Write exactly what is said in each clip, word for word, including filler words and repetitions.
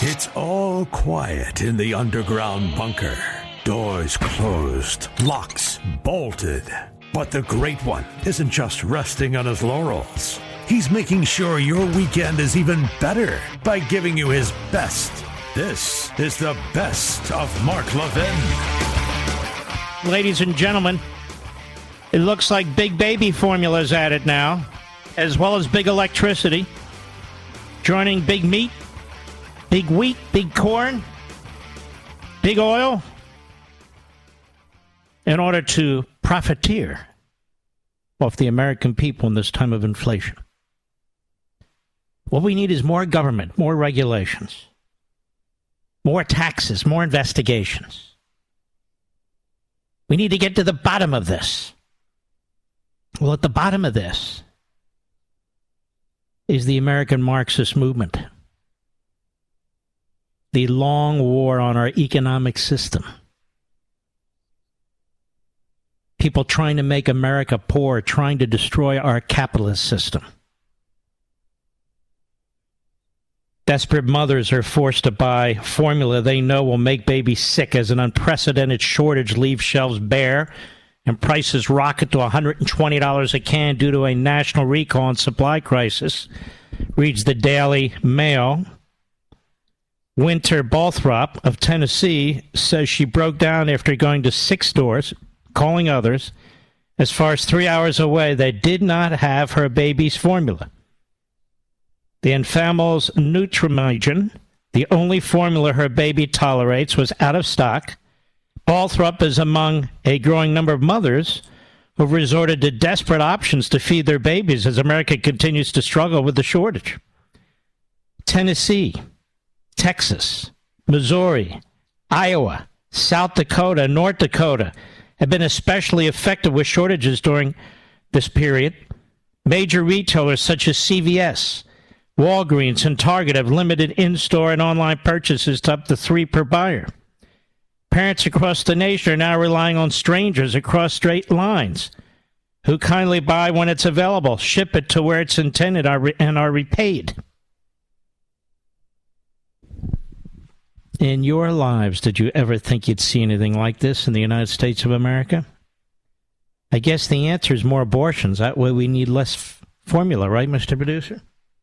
It's all quiet in the underground bunker. Doors closed, locks bolted. But the Great One isn't just resting on his laurels. He's making sure your weekend is even better by giving you his best. This is the best of Mark Levin. Ladies and gentlemen, it looks like Big Baby Formula's at it now, as well as Big Electricity, joining Big Meat, Big Wheat, Big Corn, Big Oil, in order to profiteer off the American people in this time of inflation. What we need is more government, more regulations, more taxes, more investigations. We need to get to the bottom of this. Well, at the bottom of this is the American Marxist movement. The long war on our economic system. People trying to make America poor, trying to destroy our capitalist system. Desperate mothers are forced to buy formula they know will make babies sick as an unprecedented shortage leaves shelves bare and prices rocket to one hundred twenty dollars a can due to a national recall and supply crisis, reads the Daily Mail. Winter Balthrop of Tennessee says she broke down after going to six stores, calling others, as far as three hours away, that did not have her baby's formula. The Enfamil's Nutramigen, the only formula her baby tolerates, was out of stock. Balthrop is among a growing number of mothers who have resorted to desperate options to feed their babies as America continues to struggle with the shortage. Tennessee, Texas, Missouri, Iowa, South Dakota, North Dakota have been especially affected with shortages during this period. Major retailers such as C V S, Walgreens, and Target have limited in-store and online purchases to up to three per buyer. Parents across the nation are now relying on strangers across straight lines who kindly buy when it's available, ship it to where it's intended, and are repaid. In your lives, did you ever think you'd see anything like this in the United States of America? I guess the answer is more abortions. That way we need less f- formula, right, Mister Producer?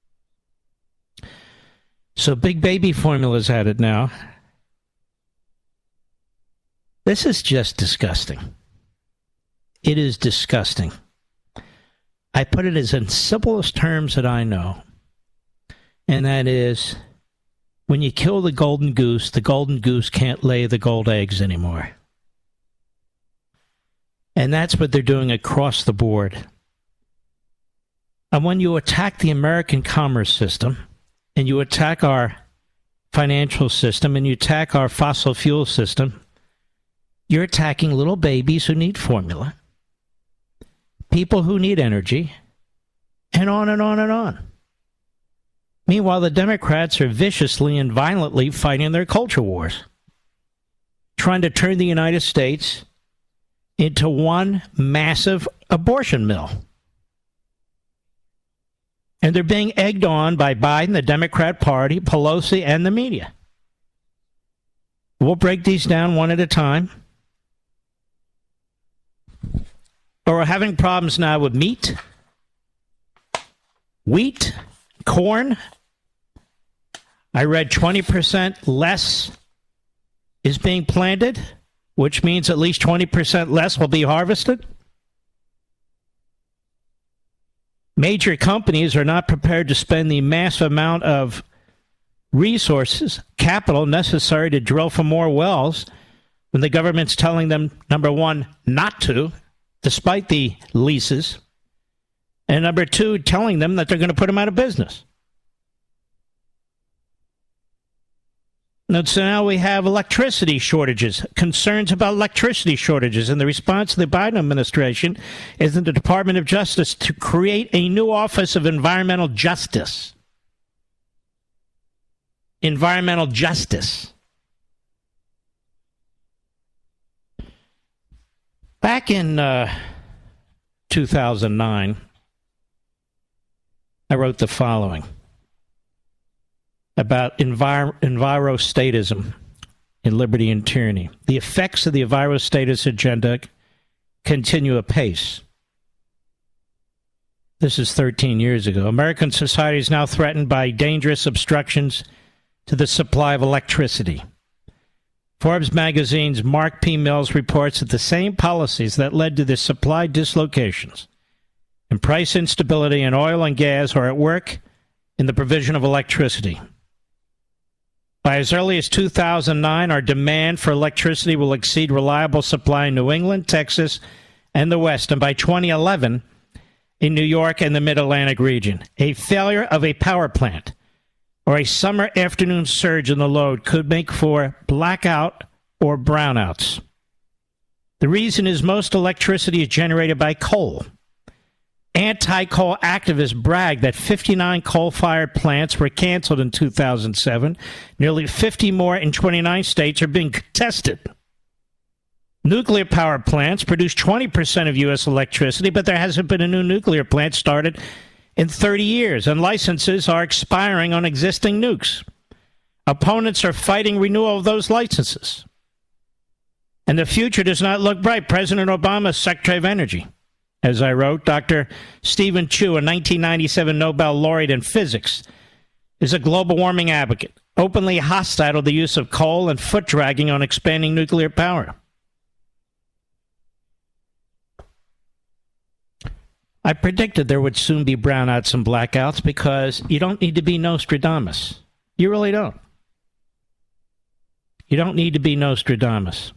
So Big Baby Formula's at it now. This is just disgusting. It is disgusting. I put it as in simplest terms that I know. And that is, when you kill the golden goose, the golden goose can't lay the gold eggs anymore. And that's what they're doing across the board. And when you attack the American commerce system, and you attack our financial system, and you attack our fossil fuel system, you're attacking little babies who need formula, people who need energy, and on and on and on. Meanwhile, the Democrats are viciously and violently fighting their culture wars, trying to turn the United States into one massive abortion mill. And they're being egged on by Biden, the Democrat Party, Pelosi, and the media. We'll break these down one at a time. We're having problems now with meat, wheat, corn. I read twenty percent less is being planted, which means at least twenty percent less will be harvested. Major companies are not prepared to spend the massive amount of resources, capital necessary to drill for more wells when the government's telling them, number one, not to, despite the leases, and number two, telling them that they're going to put them out of business. Now, so now we have electricity shortages, concerns about electricity shortages, and the response of the Biden administration is in the Department of Justice to create a new Office of Environmental Justice. Environmental Justice. Back in uh, two thousand nine, I wrote the following. about envir- envirostatism in Liberty and Tyranny. The effects of the envirostatist agenda continue apace. This is thirteen years ago. American society is now threatened by dangerous obstructions to the supply of electricity. Forbes magazine's Mark P. Mills reports that the same policies that led to the supply dislocations and price instability in oil and gas are at work in the provision of electricity. By as early as two thousand nine, our demand for electricity will exceed reliable supply in New England, Texas, and the West. And by twenty eleven, in New York and the Mid-Atlantic region, a failure of a power plant or a summer afternoon surge in the load could make for blackout or brownouts. The reason is most electricity is generated by coal. Anti-coal activists brag that fifty-nine coal-fired plants were canceled in two thousand seven. Nearly fifty more in twenty-nine states are being contested. Nuclear power plants produce twenty percent of U S electricity, but there hasn't been a new nuclear plant started in thirty years, and licenses are expiring on existing nukes. Opponents are fighting renewal of those licenses. And the future does not look bright. President Obama, Secretary of Energy, as I wrote, Doctor Stephen Chu, a nineteen ninety-seven Nobel laureate in physics, is a global warming advocate, openly hostile to the use of coal and foot-dragging on expanding nuclear power. I predicted there would soon be brownouts and blackouts because you don't need to be Nostradamus. You really don't. You don't need to be Nostradamus.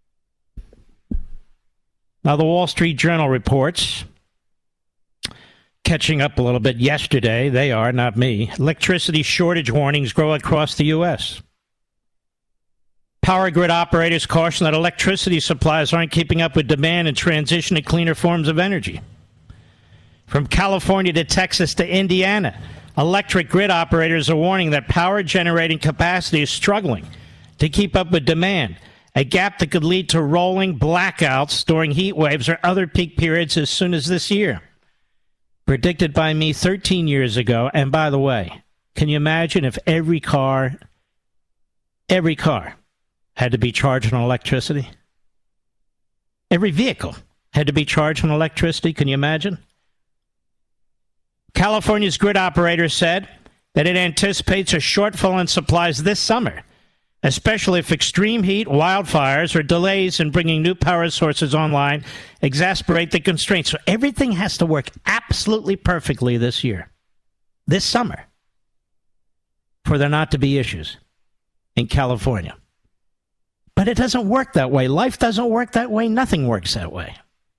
Now, the Wall Street Journal reports, catching up a little bit yesterday, they are, not me, electricity shortage warnings grow across the U S. Power grid operators caution that electricity supplies aren't keeping up with demand and transition to cleaner forms of energy. From California to Texas to Indiana, electric grid operators are warning that power generating capacity is struggling to keep up with demand, a gap that could lead to rolling blackouts during heat waves or other peak periods as soon as this year. Predicted by me thirteen years ago. And by the way, can you imagine if every car, every car had to be charged on electricity? Every vehicle had to be charged on electricity. Can you imagine? California's grid operator said that it anticipates a shortfall in supplies this summer, especially if extreme heat, wildfires, or delays in bringing new power sources online exacerbate the constraints. So everything has to work absolutely perfectly this year, this summer, for there not to be issues in California. But it doesn't work that way. Life doesn't work that way. Nothing works that way.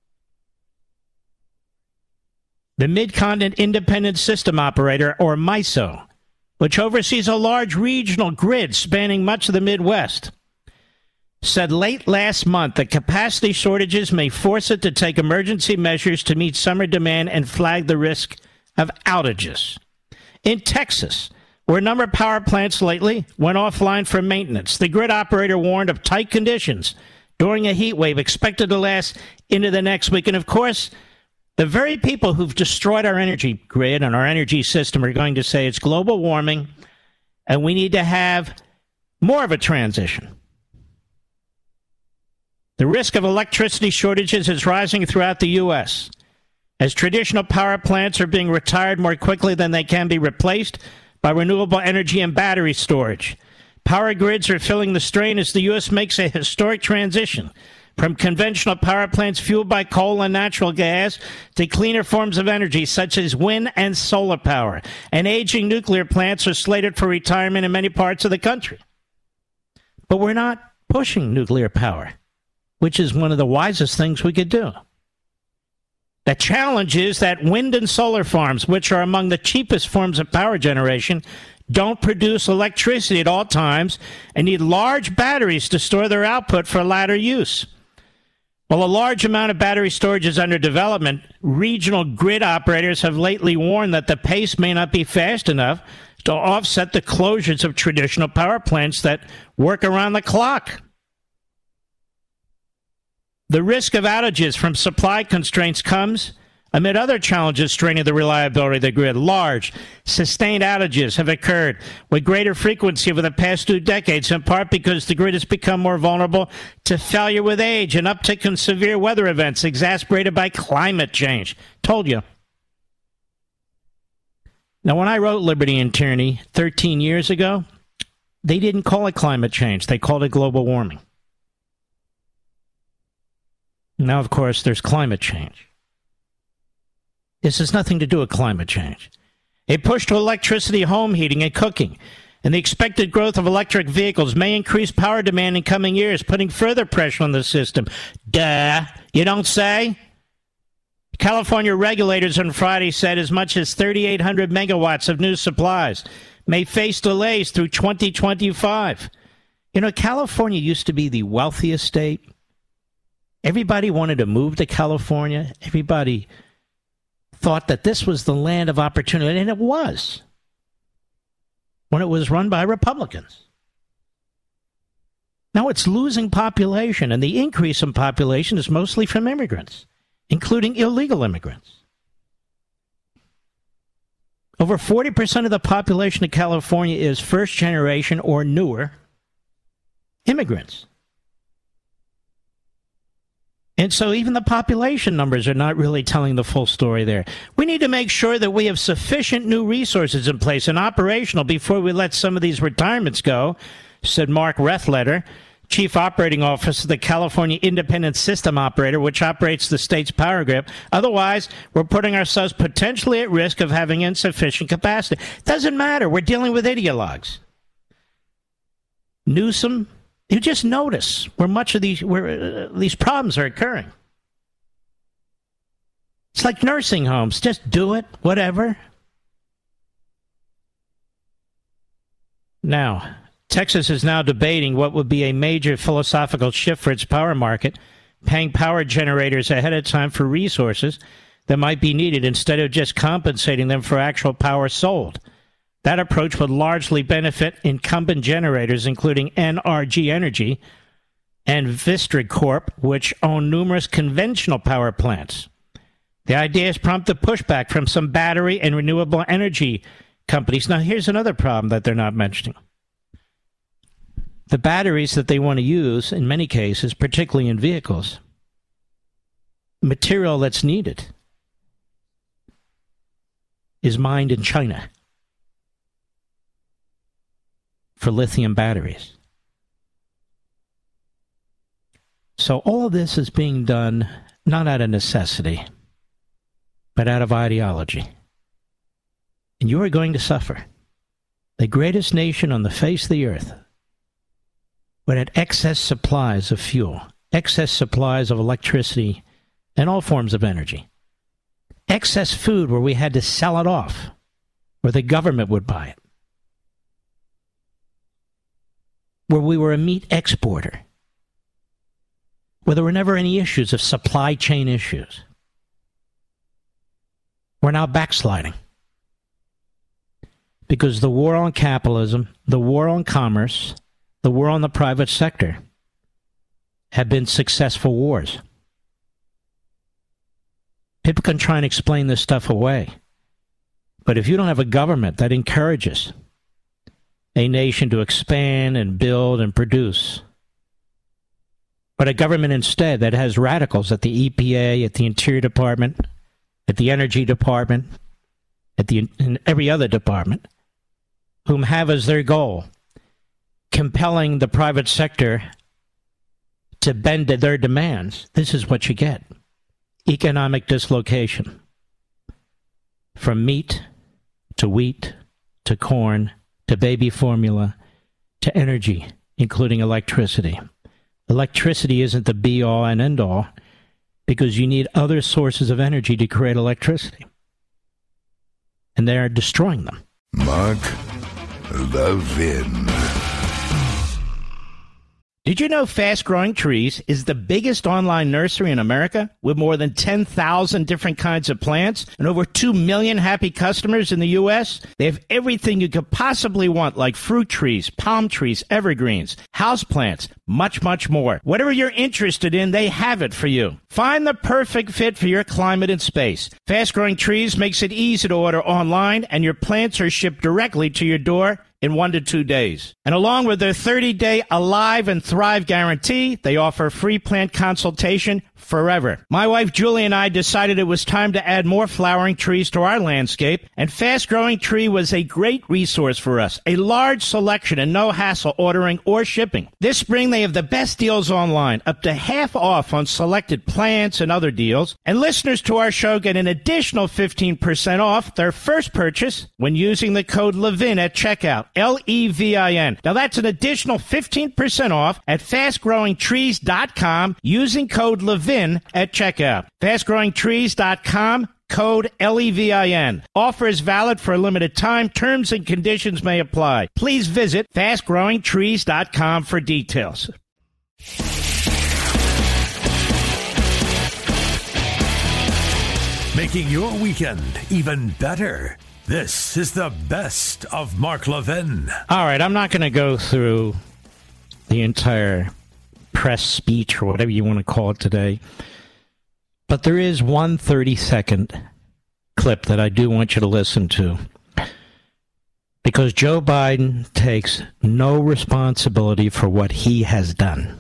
The Mid-Continent Independent System Operator, or MISO, which oversees a large regional grid spanning much of the Midwest, said late last month that capacity shortages may force it to take emergency measures to meet summer demand and flag the risk of outages. In Texas, where a number of power plants lately went offline for maintenance, the grid operator warned of tight conditions during a heat wave expected to last into the next week. And of course, the very people who've destroyed our energy grid and our energy system are going to say it's global warming and we need to have more of a transition. The risk of electricity shortages is rising throughout the U S as traditional power plants are being retired more quickly than they can be replaced by renewable energy and battery storage. Power grids are feeling the strain as the U S makes a historic transition from conventional power plants fueled by coal and natural gas to cleaner forms of energy such as wind and solar power. And aging nuclear plants are slated for retirement in many parts of the country. But we're not pushing nuclear power, which is one of the wisest things we could do. The challenge is that wind and solar farms, which are among the cheapest forms of power generation, don't produce electricity at all times and need large batteries to store their output for latter use. While a large amount of battery storage is under development, regional grid operators have lately warned that the pace may not be fast enough to offset the closures of traditional power plants that work around the clock. The risk of outages from supply constraints comes Amid other challenges straining the reliability of the grid, large, sustained outages have occurred with greater frequency over the past two decades, in part because the grid has become more vulnerable to failure with age and uptick in severe weather events exacerbated by climate change. Told you. Now, when I wrote Liberty and Tyranny thirteen years ago, they didn't call it climate change. They called it global warming. Now, of course, there's climate change. This has nothing to do with climate change. A push to electricity, home heating, and cooking, and the expected growth of electric vehicles may increase power demand in coming years, putting further pressure on the system. Duh. You don't say? California regulators on Friday said as much as thirty-eight hundred megawatts of new supplies may face delays through twenty twenty-five. You know, California used to be the wealthiest state. Everybody wanted to move to California. Everybody thought that this was the land of opportunity, and it was when it was run by Republicans. Now it's losing population, and the increase in population is mostly from immigrants, including illegal immigrants. Over forty percent of the population of California is first generation or newer immigrants. And so even the population numbers are not really telling the full story there. We need to make sure that we have sufficient new resources in place and operational before we let some of these retirements go, said Mark Rethletter, Chief Operating Officer of the California Independent System Operator, which operates the state's power grid. Otherwise, we're putting ourselves potentially at risk of having insufficient capacity. Doesn't matter. We're dealing with ideologues. Newsom, you just notice where much of these where uh, these problems are occurring. It's like nursing homes. Just do it, whatever. Now, Texas is now debating what would be a major philosophical shift for its power market, paying power generators ahead of time for resources that might be needed instead of just compensating them for actual power sold. That approach would largely benefit incumbent generators, including N R G Energy and Vistra Corp, which own numerous conventional power plants. The idea has prompted pushback from some battery and renewable energy companies. Now, here's another problem that they're not mentioning. The batteries that they want to use, in many cases, particularly in vehicles, material that's needed is mined in China for lithium batteries. So all of this is being done not out of necessity, but out of ideology. And you are going to suffer. The greatest nation on the face of the earth would have excess supplies of fuel, excess supplies of electricity, and all forms of energy. Excess food where we had to sell it off, where the government would buy it. Where we were a meat exporter, where there were never any issues of supply chain issues. We're now backsliding. Because the war on capitalism, the war on commerce, the war on the private sector have been successful wars. People can try and explain this stuff away. But if you don't have a government that encourages a nation to expand and build and produce, but a government instead that has radicals at the E P A, at the Interior Department, at the Energy Department, at the in every other department, whom have as their goal compelling the private sector to bend to their demands, this is what you get. Economic dislocation. From meat to wheat to corn to baby formula, to energy, including electricity. Electricity isn't the be-all and end-all because you need other sources of energy to create electricity. And they are destroying them. Mark Levin. Did you know Fast Growing Trees is the biggest online nursery in America with more than ten thousand different kinds of plants and over two million happy customers in the U S? They have everything you could possibly want, like fruit trees, palm trees, evergreens, houseplants, much, much more. Whatever you're interested in, they have it for you. Find the perfect fit for your climate and space. Fast Growing Trees makes it easy to order online, and your plants are shipped directly to your door in one to two days. And along with their thirty-day Alive and Thrive guarantee, they offer free plant consultation forever. My wife Julie and I decided it was time to add more flowering trees to our landscape, and Fast Growing Tree was a great resource for us. A large selection and no hassle ordering or shipping. This spring they have the best deals online, up to half off on selected plants and other deals. And listeners to our show get an additional fifteen percent off their first purchase when using the code Levin at checkout. L E V I N. Now that's an additional fifteen percent off at fast growing trees dot com using code Levin at checkout. fast growing trees dot com, code L E V I N. Offer is valid for a limited time. Terms and conditions may apply. Please visit fast growing trees dot com for details. Making your weekend even better. This is the best of Mark Levin. All right, I'm not going to go through the entire press speech or whatever you want to call it today, but there is one thirty-second clip that I do want you to listen to, because Joe Biden takes no responsibility for what he has done.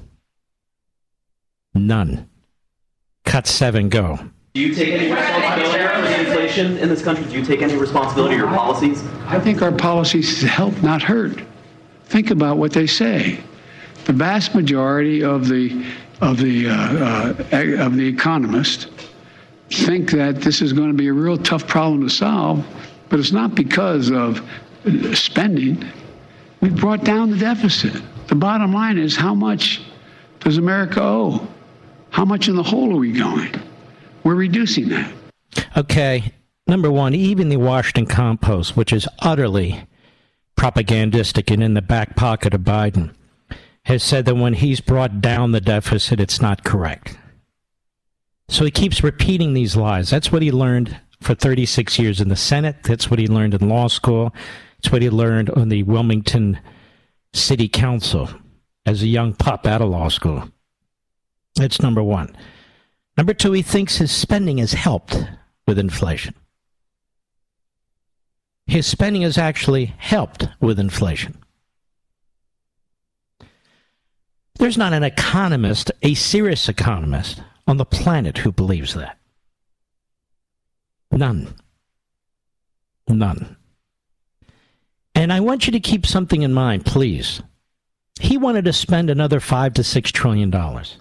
None. Cut seven, go. Do you take any responsibility for the inflation in this country? Do you take any responsibility for your policies? I think our policies help, not hurt. Think about what they say. The vast majority of the of the uh, uh, of the economists think that this is going to be a real tough problem to solve, but it's not because of spending. We brought down the deficit. The bottom line is, how much does America owe? How much in the hole are we going? We're reducing that. Okay, number one, even the Washington Compost, which is utterly propagandistic and in the back pocket of Biden, has said that when he's brought down the deficit, it's not correct. So he keeps repeating these lies. That's what he learned for thirty-six years in the Senate. That's what he learned in law school. It's what he learned on the Wilmington City Council as a young pup out of law school. That's number one. Number two, he thinks his spending has helped with inflation. His spending has actually helped with inflation. There's not an economist, a serious economist, on the planet who believes that. None. None. And I want you to keep something in mind, please. He wanted to spend another five to six trillion dollars,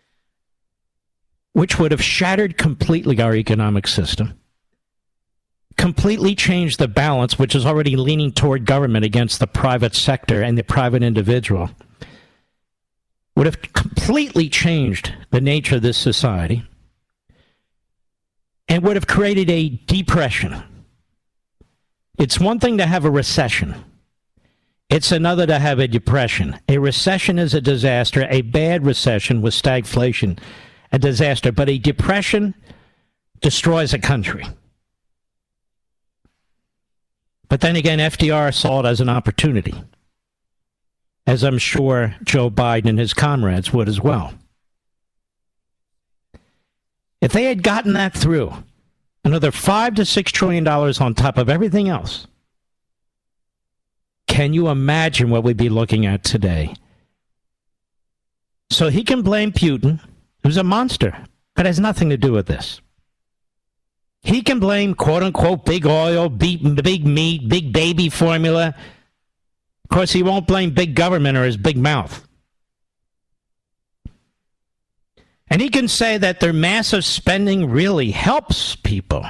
which would have shattered completely our economic system, completely changed the balance, which is already leaning toward government against the private sector and the private individual, would have completely changed the nature of this society, and would have created a depression. It's one thing to have a recession. It's another to have a depression. A recession is a disaster. A bad recession with stagflation, a disaster. But a depression destroys a country. But then again, F D R saw it as an opportunity, as I'm sure Joe Biden and his comrades would as well. If they had gotten that through, another five to six trillion dollars on top of everything else, can you imagine what we'd be looking at today? So he can blame Putin, who's a monster, but has nothing to do with this. He can blame, quote unquote, big oil, big, big meat, big baby formula. Of course, he won't blame big government or his big mouth. And he can say that their massive spending really helps people.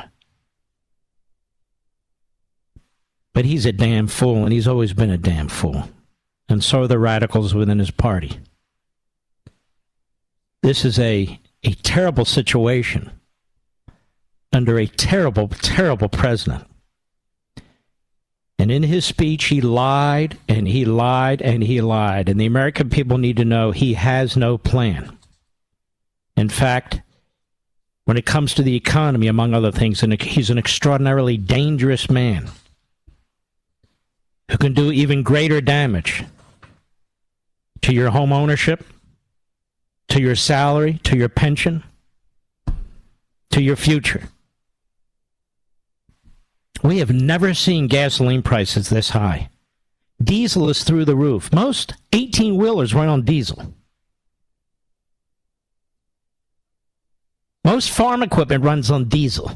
But he's a damn fool, and he's always been a damn fool. And so are the radicals within his party. This is a, a terrible situation under a terrible, terrible president. And in his speech, he lied, and he lied, and he lied. And the American people need to know he has no plan. In fact, when it comes to the economy, among other things, he's an extraordinarily dangerous man who can do even greater damage to your home ownership, to your salary, to your pension, to your future. We have never seen gasoline prices this high. Diesel is through the roof. Most eighteen-wheelers run on diesel. Most farm equipment runs on diesel.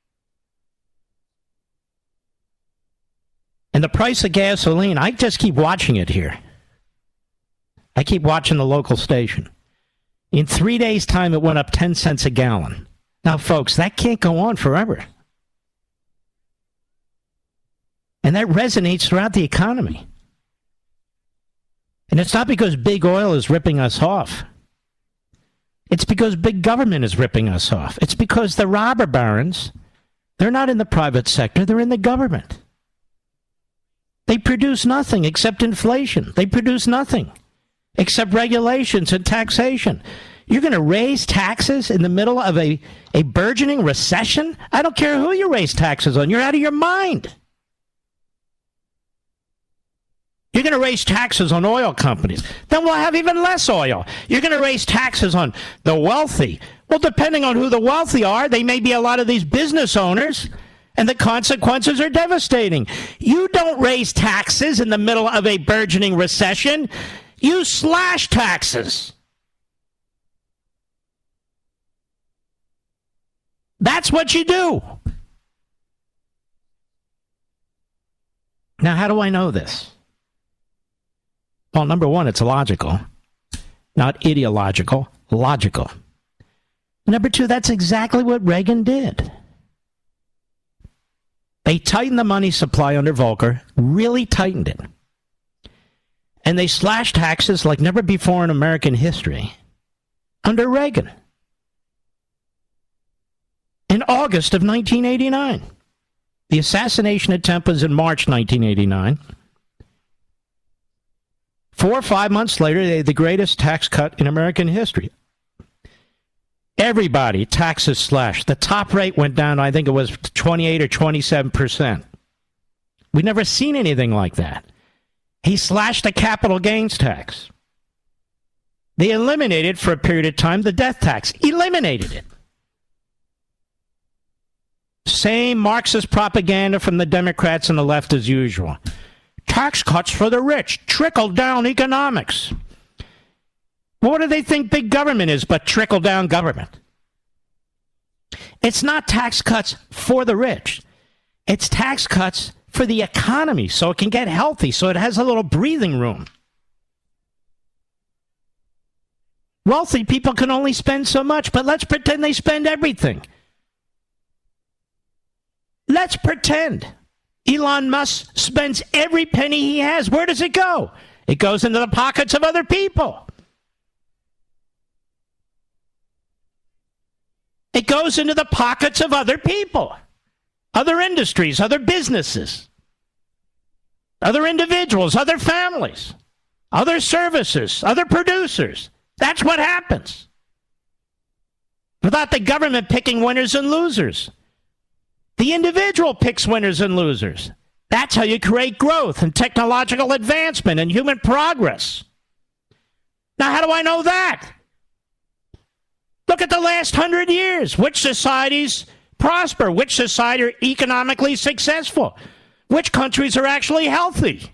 And the price of gasoline, I just keep watching it here. I keep watching the local station. In three days' time, it went up ten cents a gallon. Now, folks, that can't go on forever. And that resonates throughout the economy. And it's not because big oil is ripping us off. It's because big government is ripping us off. It's because the robber barons, they're not in the private sector, they're in the government. They produce nothing except inflation. They produce nothing except regulations and taxation. You're going to raise taxes in the middle of a, a burgeoning recession? I don't care who you raise taxes on. You're out of your mind. You're going to raise taxes on oil companies. Then we'll have even less oil. You're going to raise taxes on the wealthy. Well, depending on who the wealthy are, they may be a lot of these business owners, and the consequences are devastating. You don't raise taxes in the middle of a burgeoning recession. You slash taxes. That's what you do. Now, how do I know this? Well, number one, it's logical, not ideological, logical. Number two, that's exactly what Reagan did. They tightened the money supply under Volcker, really tightened it. And they slashed taxes like never before in American history under Reagan. In August of nineteen eighty-nine. The assassination attempt was in March nineteen eighty-nine. Four or five months later, they had the greatest tax cut in American history. Everybody, taxes slashed. The top rate went down, I think it was twenty-eight or twenty-seven percent. We've never seen anything like that. He slashed the capital gains tax. They eliminated, for a period of time, the death tax. Eliminated it. Same Marxist propaganda from the Democrats and the left as usual. Tax cuts for the rich. Trickle-down economics. What do they think big government is but trickle-down government? It's not tax cuts for the rich. It's tax cuts for the economy so it can get healthy, so it has a little breathing room. Wealthy people can only spend so much, but let's pretend they spend everything. Let's pretend Elon Musk spends every penny he has. Where does it go? It goes into the pockets of other people. It goes into the pockets of other people, other industries, other businesses, other individuals, other families, other services, other producers. That's what happens. Without the government picking winners and losers. The individual picks winners and losers. That's how you create growth and technological advancement and human progress. Now, how do I know that? Look at the last hundred years. Which societies prosper? Which societies are economically successful? Which countries are actually healthy?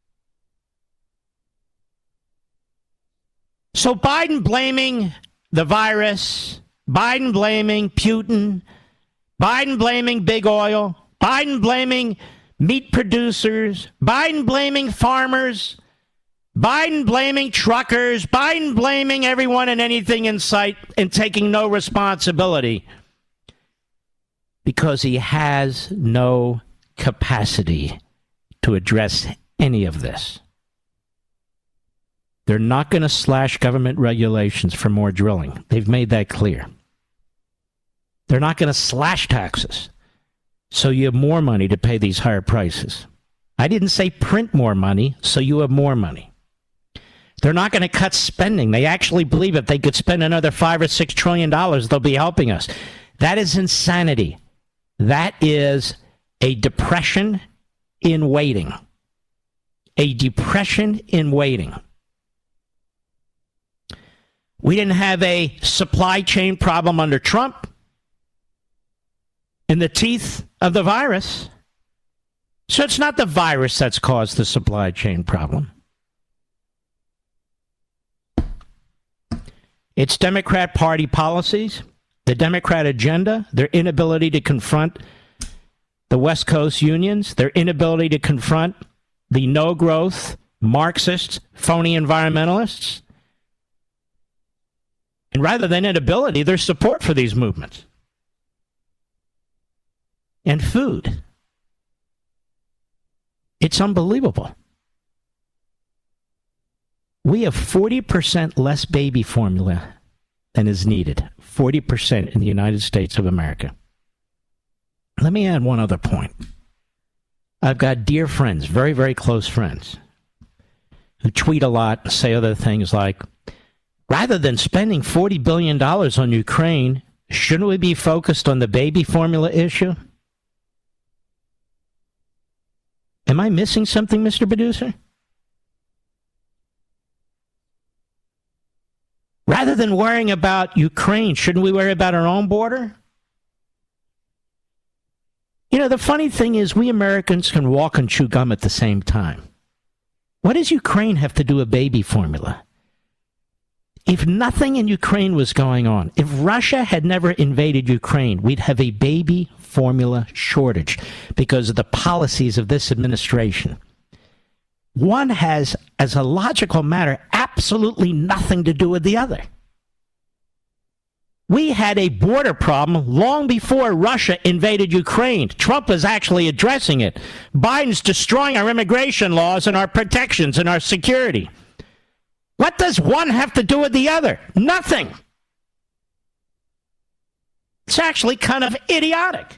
So Biden blaming the virus, Biden blaming Putin, Biden blaming big oil, Biden blaming meat producers, Biden blaming farmers, Biden blaming truckers, Biden blaming everyone and anything in sight and taking no responsibility because he has no capacity to address any of this. They're not going to slash government regulations for more drilling. They've made that clear. They're not going to slash taxes so you have more money to pay these higher prices. I didn't say print more money so you have more money. They're not going to cut spending. They actually believe if they could spend another five or six trillion dollars, they'll be helping us. That is insanity. That is a depression in waiting. A depression in waiting. We didn't have a supply chain problem under Trump. in the teeth of the virus. So it's not the virus that's caused the supply chain problem. It's Democrat Party policies, the Democrat agenda, their inability to confront the West Coast unions, their inability to confront the no-growth, Marxists, phony environmentalists. And rather than inability, there's support for these movements. And food. It's unbelievable. We have forty percent less baby formula than is needed. forty percent in the United States of America. Let me add one other point. I've got dear friends, very, very close friends, who tweet a lot and say other things like, rather than spending forty billion dollars on Ukraine, shouldn't we be focused on the baby formula issue? Am I missing something, Mister Producer? Rather than worrying about Ukraine, shouldn't we worry about our own border? You know, the funny thing is we Americans can walk and chew gum at the same time. What does Ukraine have to do with baby formula? If nothing in Ukraine was going on, if Russia had never invaded Ukraine, we'd have a baby formula shortage because of the policies of this administration. One has, as a logical matter, absolutely nothing to do with the other. We had a border problem long before Russia invaded Ukraine. Trump is actually addressing it. Biden's destroying our immigration laws and our protections and our security. What does one have to do with the other? Nothing. It's actually kind of idiotic.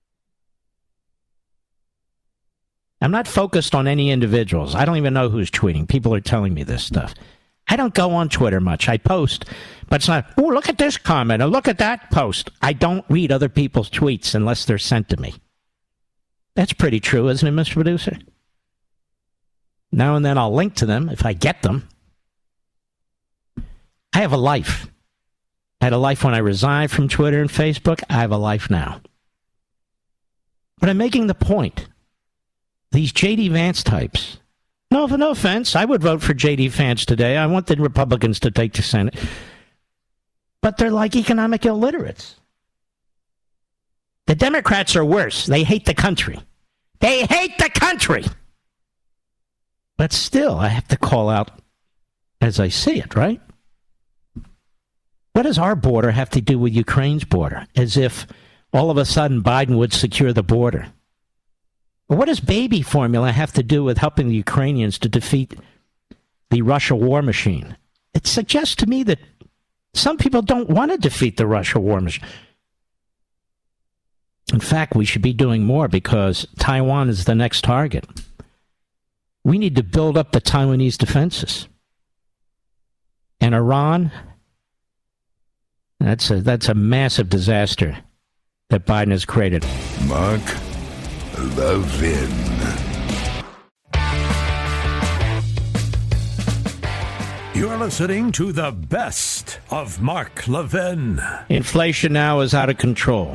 I'm not focused on any individuals. I don't even know who's tweeting. People are telling me this stuff. I don't go on Twitter much. I post, but it's not, oh, look at this comment or look at that post. I don't read other people's tweets unless they're sent to me. That's pretty true, isn't it, Mister Producer? Now and then I'll link to them if I get them. I have a life. I had a life when I resigned from Twitter and Facebook. I have a life now. But I'm making the point. These J D. Vance types. No, no offense. I would vote for J D. Vance today. I want the Republicans to take the Senate. But they're like economic illiterates. The Democrats are worse. They hate the country. They hate the country. But still, I have to call out as I see it, right? What does our border have to do with Ukraine's border? As if all of a sudden Biden would secure the border. What does baby formula have to do with helping the Ukrainians to defeat the Russia war machine? It suggests to me that some people don't want to defeat the Russia war machine. In fact, we should be doing more because Taiwan is the next target. We need to build up the Taiwanese defenses. And Iran, that's a, that's a massive disaster that Biden has created. Mark Levin. You're listening to the best of Mark Levin. Inflation now is out of control.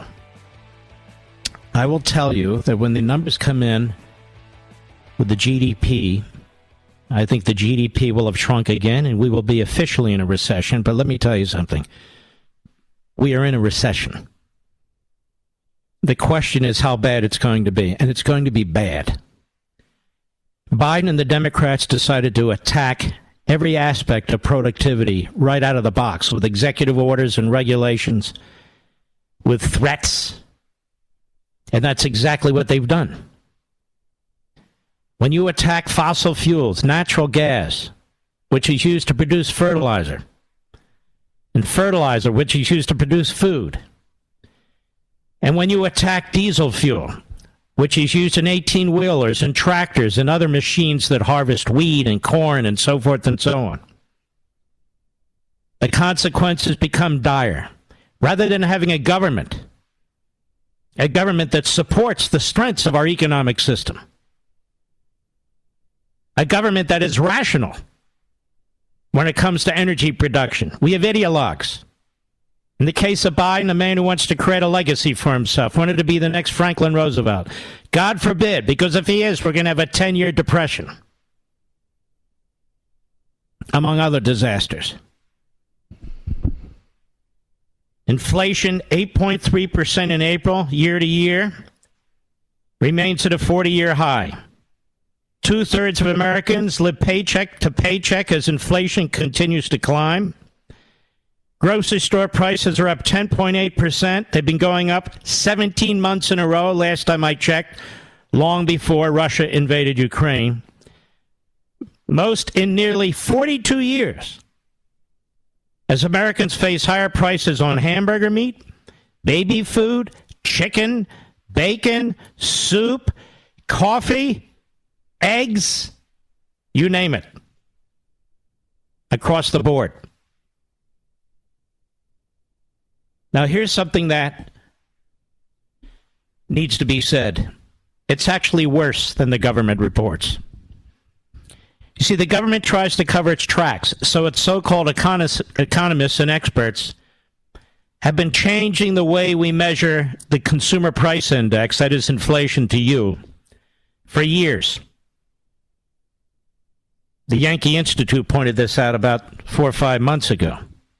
I will tell you that when the numbers come in with the G D P, I think the G D P will have shrunk again and we will be officially in a recession. But let me tell you something. We are in a recession. The question is how bad it's going to be, and it's going to be bad. Biden and the Democrats decided to attack every aspect of productivity right out of the box with executive orders and regulations, with threats, and that's exactly what they've done. When you attack fossil fuels, natural gas, which is used to produce fertilizer, and fertilizer, which is used to produce food, and when you attack diesel fuel, which is used in eighteen-wheelers and tractors and other machines that harvest wheat and corn and so forth and so on, the consequences become dire. Rather than having a government, a government that supports the strengths of our economic system, a government that is rational when it comes to energy production, we have ideologues. In the case of Biden, a man who wants to create a legacy for himself, wanted to be the next Franklin Roosevelt. God forbid, because if he is, we're going to have a ten-year depression, among other disasters. Inflation, eight point three percent in April, year to year, remains at a forty-year high. Two-thirds of Americans live paycheck to paycheck as inflation continues to climb. Grocery store prices are up ten point eight percent. They've been going up seventeen months in a row, last time I checked, long before Russia invaded Ukraine. Most in nearly forty-two years. As Americans face higher prices on hamburger meat, baby food, chicken, bacon, soup, coffee, eggs, you name it, across the board. Now, here's something that needs to be said. It's actually worse than the government reports. You see, the government tries to cover its tracks, so its so-called economists and experts have been changing the way we measure the consumer price index, that is inflation to you, for years. The Yankee Institute pointed this out about four or five months ago.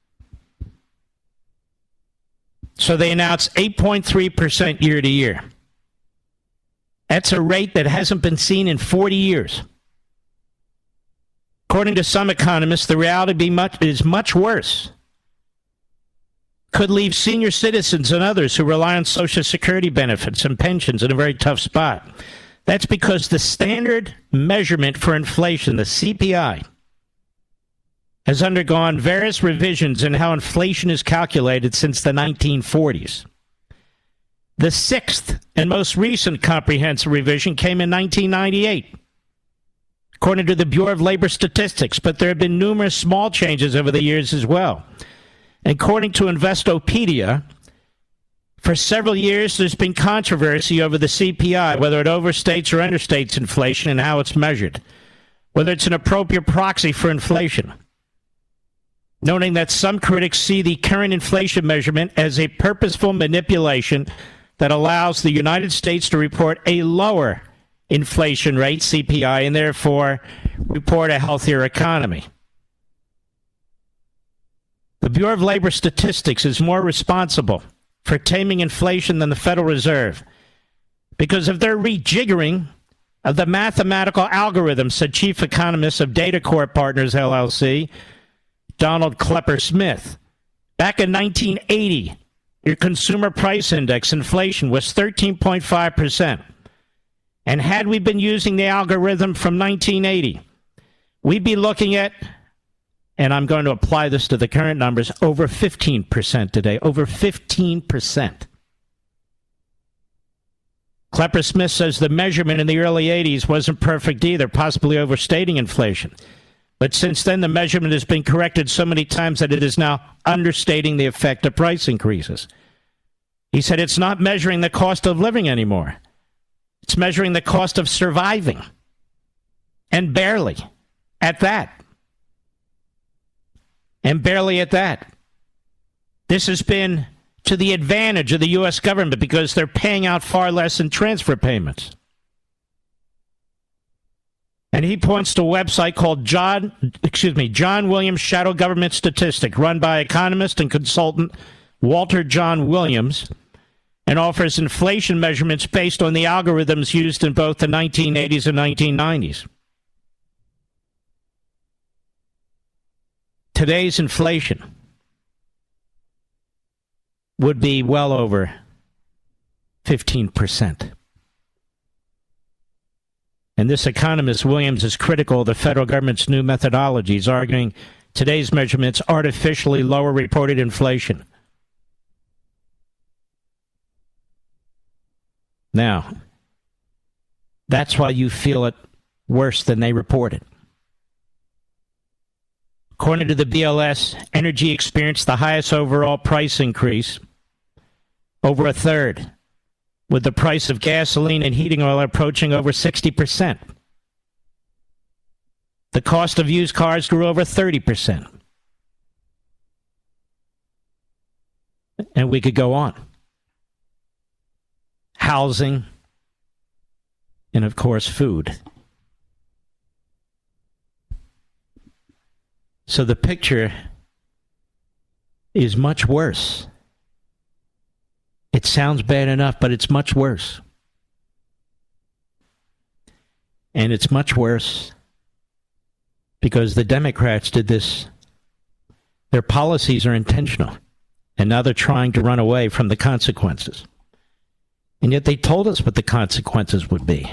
So they announced eight point three percent year to year. That's a rate that hasn't been seen in forty years. According to some economists, the reality be much, is much worse. Could leave senior citizens and others who rely on Social Security benefits and pensions in a very tough spot. That's because the standard measurement for inflation, the C P I, has undergone various revisions in how inflation is calculated since the nineteen forties. The sixth and most recent comprehensive revision came in nineteen ninety-eight, according to the Bureau of Labor Statistics, but there have been numerous small changes over the years as well. According to Investopedia, for several years there's been controversy over the C P I, whether it overstates or understates inflation and how it's measured, whether it's an appropriate proxy for inflation. Noting that some critics see the current inflation measurement as a purposeful manipulation that allows the United States to report a lower inflation rate, C P I, and therefore report a healthier economy. The Bureau of Labor Statistics is more responsible for taming inflation than the Federal Reserve because of their rejiggering of the mathematical algorithms, said Chief Economist of Data Corp Partners, L L C, Donald Klepper Smith. Back in nineteen eighty, your consumer price index inflation was thirteen point five percent. And had we been using the algorithm from nineteen eighty, we'd be looking at, and I'm going to apply this to the current numbers, over fifteen percent today. Over fifteen percent. Klepper Smith says the measurement in the early eighties wasn't perfect either, possibly overstating inflation. But since then, the measurement has been corrected so many times that it is now understating the effect of price increases. He said it's not measuring the cost of living anymore. It's measuring the cost of surviving. And barely at that. And barely at that. This has been to the advantage of the U S government because they're paying out far less in transfer payments. And he points to a website called John, excuse me, John Williams Shadow Government Statistic, run by economist and consultant Walter John Williams, and offers inflation measurements based on the algorithms used in both the nineteen eighties and nineteen nineties. Today's inflation would be well over fifteen percent. And this economist, Williams, is critical of the federal government's new methodologies, arguing today's measurements artificially lower reported inflation. Now, that's why you feel it worse than they reported. According to the B L S, energy experienced the highest overall price increase, over a third, with the price of gasoline and heating oil approaching over sixty percent. The cost of used cars grew over thirty percent. And we could go on. Housing, and of course, food. So the picture is much worse. It sounds bad enough, but it's much worse. And it's much worse because the Democrats did this. Their policies are intentional. And now they're trying to run away from the consequences. And yet they told us what the consequences would be.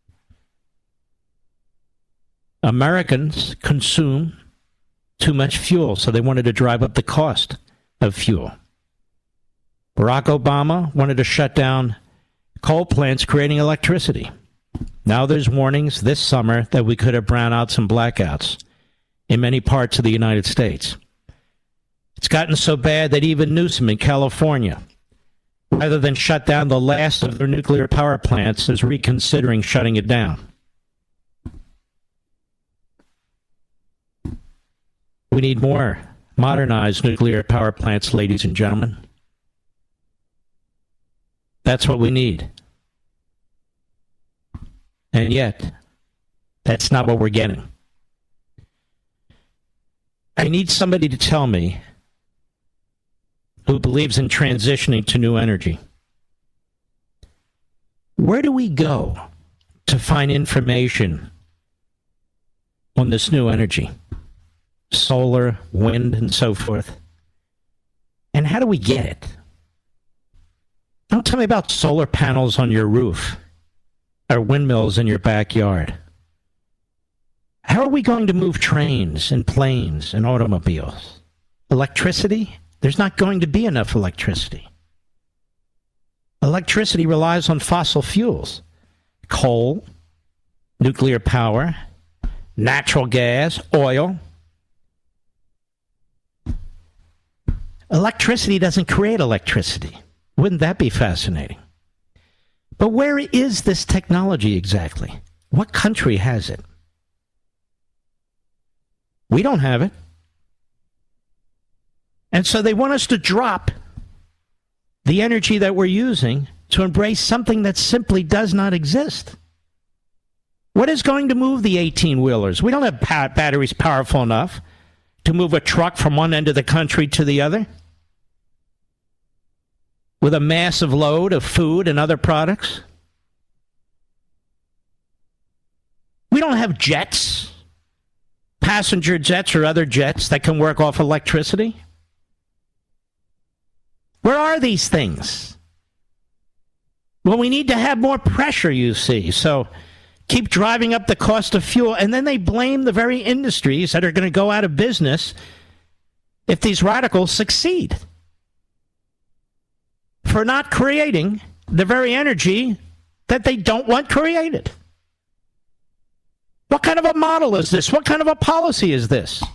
Americans consume too much fuel, so they wanted to drive up the cost of fuel. Barack Obama wanted to shut down coal plants creating electricity. Now there's warnings this summer that we could have brownouts and blackouts in many parts of the United States. It's gotten so bad that even Newsom in California, rather than shut down the last of their nuclear power plants, is reconsidering shutting it down. We need more modernized nuclear power plants, ladies and gentlemen. That's what we need. And yet, that's not what we're getting. I need somebody to tell me who believes in transitioning to new energy. Where do we go to find information on this new energy? Solar, wind, and so forth. And how do we get it? Don't tell me about solar panels on your roof or windmills in your backyard. How are we going to move trains and planes and automobiles? Electricity? There's not going to be enough electricity. Electricity relies on fossil fuels. Coal, nuclear power, natural gas, oil. Electricity doesn't create electricity. Wouldn't that be fascinating? But where is this technology exactly? What country has it? We don't have it. And so they want us to drop the energy that we're using to embrace something that simply does not exist. What is going to move the eighteen-wheelers? We don't have pa- batteries powerful enough to move a truck from one end of the country to the other with a massive load of food and other products. We don't have jets, passenger jets or other jets that can work off electricity. Where are these things? Well, we need to have more pressure, you see. So keep driving up the cost of fuel. And then they blame the very industries that are going to go out of business if these radicals succeed for not creating the very energy that they don't want created. What kind of a model is this? What kind of a policy is this?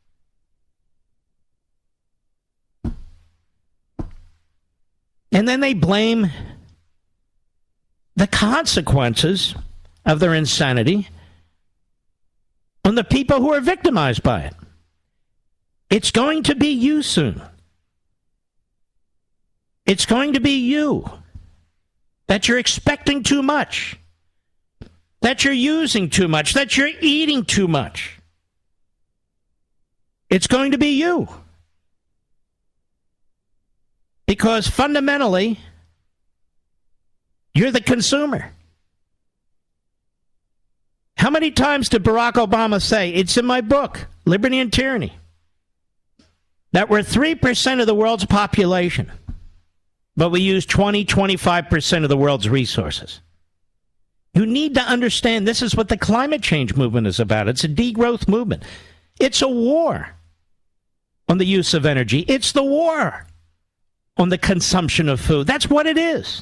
And then they blame the consequences of their insanity on the people who are victimized by it. It's going to be you soon. It's going to be you that you're expecting too much, that you're using too much, that you're eating too much. It's going to be you. Because fundamentally, you're the consumer. How many times did Barack Obama say, it's in my book, Liberty and Tyranny, that we're three percent of the world's population, but we use twenty, twenty-five percent of the world's resources? You need to understand this is what the climate change movement is about. It's a degrowth movement. It's a war on the use of energy. It's the war on the consumption of food. That's what it is.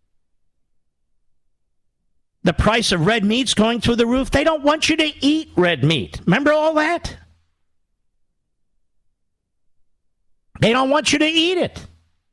The price of red meat's going through the roof. They don't want you to eat red meat. Remember all that? They don't want you to eat it.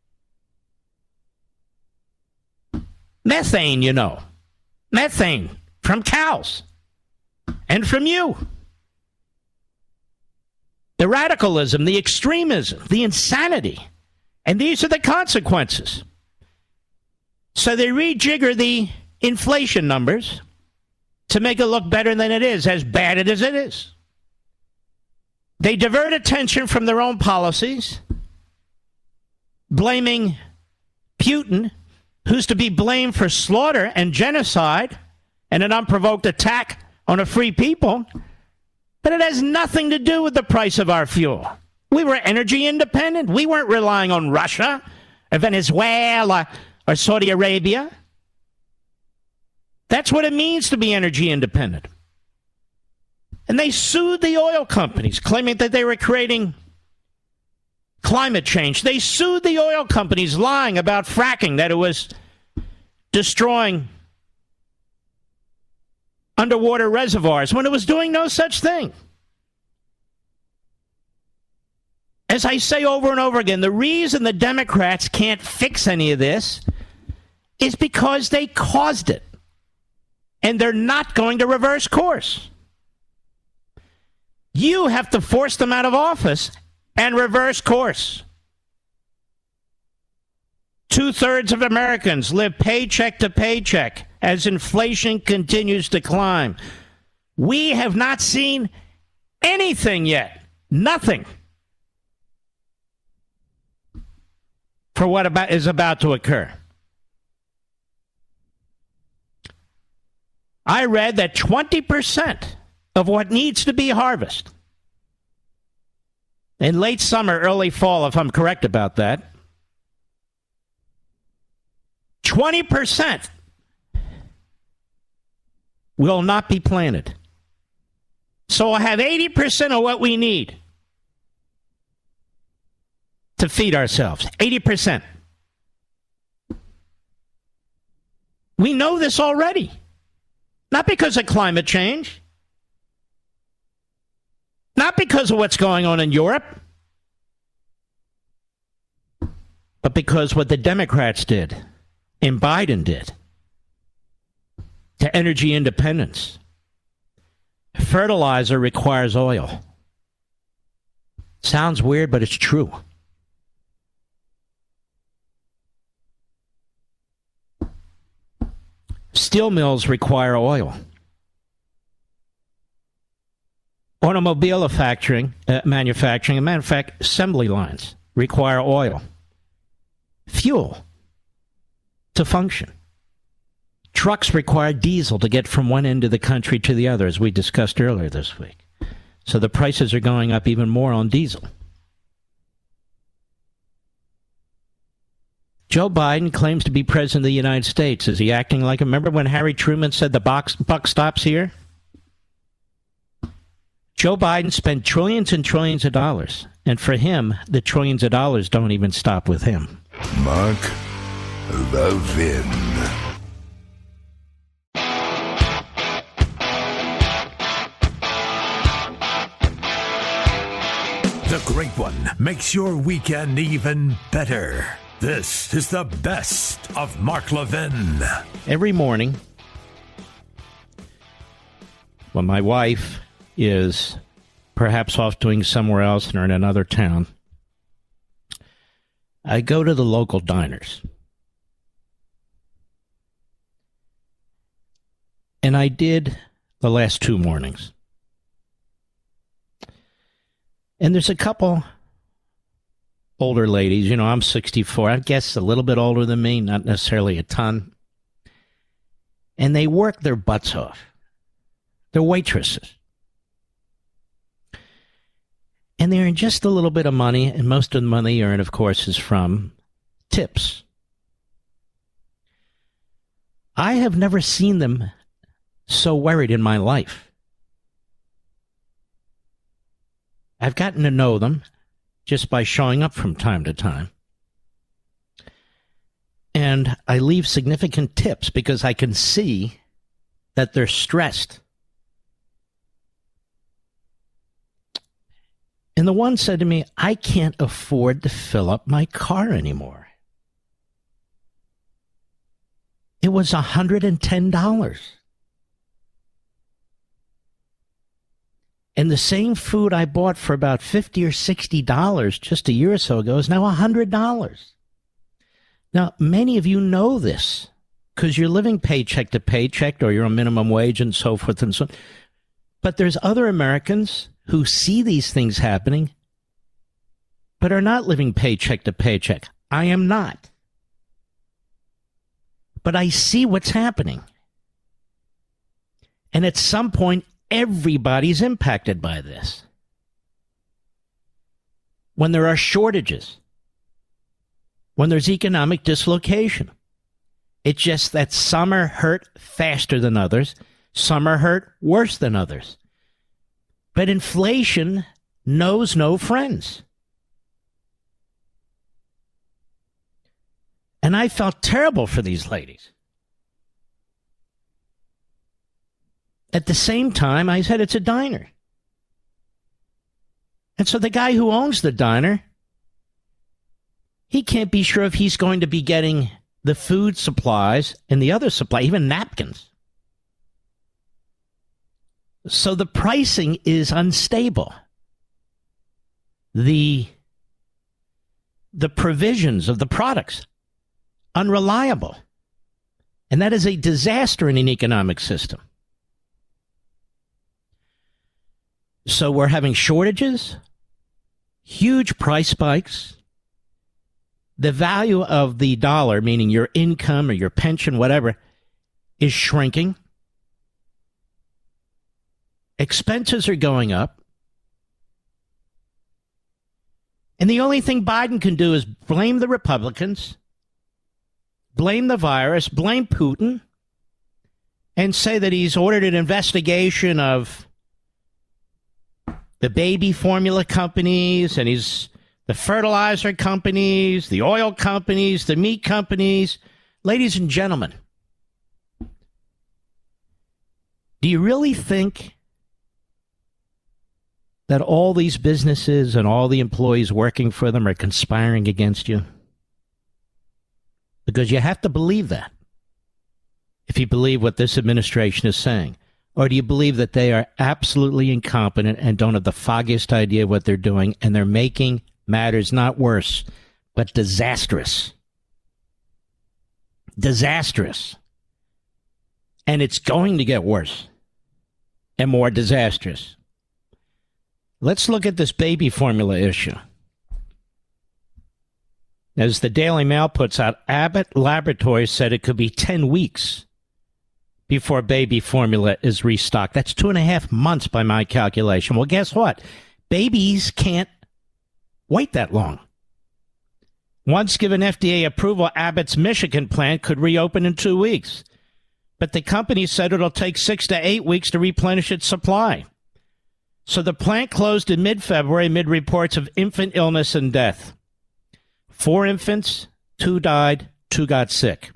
Methane, you know. Methane from cows and from you. The radicalism, the extremism, the insanity. And these are the consequences. So they rejigger the inflation numbers to make it look better than it is, as bad as it is. They divert attention from their own policies, blaming Putin, who's to be blamed for slaughter and genocide and an unprovoked attack on a free people. But it has nothing to do with the price of our fuel. We were energy independent. We weren't relying on Russia or Venezuela or Saudi Arabia. That's what it means to be energy independent. And they sued the oil companies, claiming that they were creating climate change. They sued the oil companies, lying about fracking, that it was destroying underwater reservoirs, when it was doing no such thing. As I say over and over again, the reason the Democrats can't fix any of this is because they caused it. And they're not going to reverse course. You have to force them out of office and reverse course. Two-thirds of Americans live paycheck to paycheck as inflation continues to climb. We have not seen anything yet. Nothing. For what about is about to occur. I read that twenty percent of what needs to be harvested in late summer, early fall, if I'm correct about that, twenty percent will not be planted. So we'll have eighty percent of what we need to feed ourselves. eighty percent. We know this already. Not because of climate change. Not because of what's going on in Europe. But because what the Democrats did and Biden did to energy independence. Fertilizer requires oil. Sounds weird, but it's true. Steel mills require oil. Automobile manufacturing, uh, manufacturing and manufact- assembly lines require oil. Fuel to function. Trucks require diesel to get from one end of the country to the other, as we discussed earlier this week. So the prices are going up even more on diesel. Joe Biden claims to be president of the United States. Is he acting like, remember when Harry Truman said the box, buck stops here? Joe Biden spent trillions and trillions of dollars. And for him, the trillions of dollars don't even stop with him. Mark Levin. The Great One makes your weekend even better. This is the best of Mark Levin. Every morning, when my wife is perhaps off doing somewhere else or in another town, I go to the local diners. And I did the last two mornings. And there's a couple older ladies. You know, I'm sixty-four. I guess a little bit older than me, not necessarily a ton. And they work their butts off. They're waitresses. And they earn just a little bit of money, and most of the money they earn, of course, is from tips. I have never seen them so worried in my life. I've gotten to know them just by showing up from time to time. And I leave significant tips because I can see that they're stressed. And the one said to me, I can't afford to fill up my car anymore. It was one hundred ten dollars. And the same food I bought for about fifty or sixty dollars just a year or so ago is now one hundred dollars. Now, many of you know this because you're living paycheck to paycheck or you're on minimum wage and so forth and so on. But there's other Americans who see these things happening but are not living paycheck to paycheck. I am not. But I see what's happening. And at some point, everybody's impacted by this. When there are shortages, when there's economic dislocation, it's just that some are hurt faster than others, some are hurt worse than others. But inflation knows no friends. And I felt terrible for these ladies. At the same time, I said it's a diner. And so the guy who owns the diner, he can't be sure if he's going to be getting the food supplies and the other supply, even napkins. So the pricing is unstable. The, the provisions of the products, unreliable. And that is a disaster in an economic system. So we're having shortages, huge price spikes. The value of the dollar, meaning your income or your pension, whatever, is shrinking. Expenses are going up. And the only thing Biden can do is blame the Republicans, blame the virus, blame Putin, and say that he's ordered an investigation of the baby formula companies, and he's the fertilizer companies, the oil companies, the meat companies. Ladies and gentlemen, do you really think that all these businesses and all the employees working for them are conspiring against you? Because you have to believe that if you believe what this administration is saying. Or do you believe that they are absolutely incompetent and don't have the foggiest idea what they're doing, and they're making matters not worse, but disastrous? Disastrous. And it's going to get worse and more disastrous. Let's look at this baby formula issue. As the Daily Mail puts out, Abbott Laboratories said it could be ten weeks before baby formula is restocked. That's two and a half months by my calculation. Well, guess what? Babies can't wait that long. Once given F D A approval, Abbott's Michigan plant could reopen in two weeks. But the company said it'll take six to eight weeks to replenish its supply. So the plant closed in mid-February amid reports of infant illness and death. Four infants, two died, two got sick.